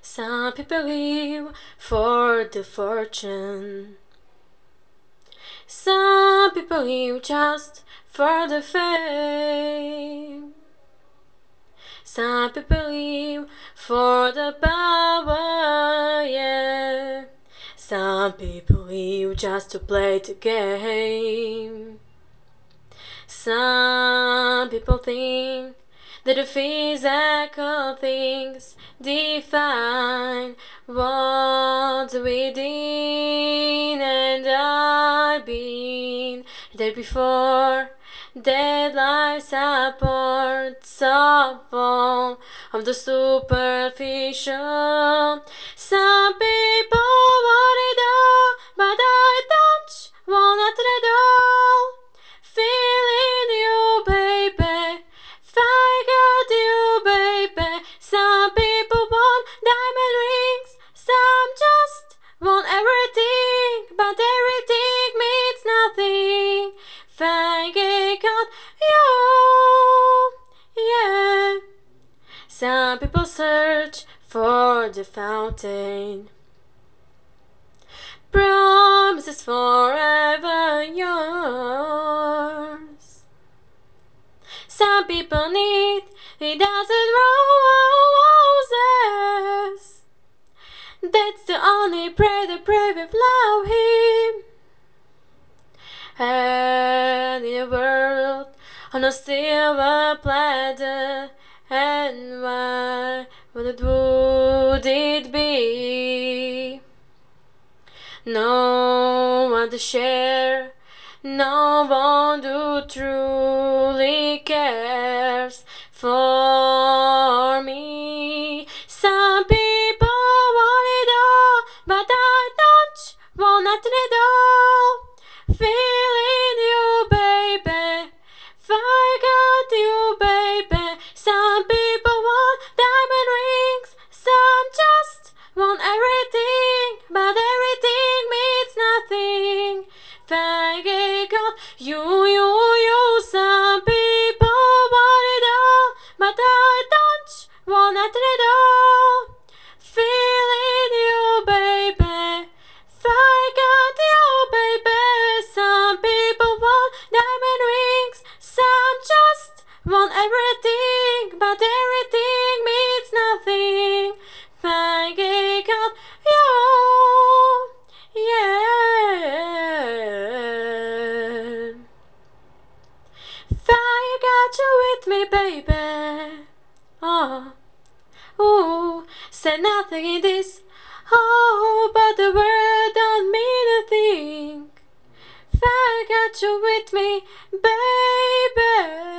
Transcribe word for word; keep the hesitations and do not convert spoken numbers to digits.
Some people live for the fortune. Some people live just for the fame. Some people live for the power, yeah. Some people live just to play the game. Some people think that the physical things define what's within, and I've been there before. That life supports all of the superficial. Some people want it all, but I don't want it at all. Feeling you, baby, figure you, baby. Some people want diamond rings, some just want everything, but everything means nothing. Figure out you, yeah. Some people search for the fountain. Promises forever yours. Some people need a dozen roses. That's the only prayer they pray with love him. And in a world on a silver platter, and why would it be? No one to share, no one who truly cares for me. Some people want it all, but I don't want nothing at all. Feeling you, baby, forgot you, baby. Some people want diamond rings, some just want everything, but everything means nothing. Forgot you, you, you. Some people want it all, but I don't want nothing at all. Feeling you, baby, forgot you, baby. Some people want diamond rings, some just want everything, but everything means nothing. Forgot you, yeah. Forgot you with me, baby. Oh, ooh, said nothing in this. Oh, but the word don't mean a thing. Forgot you with me, baby.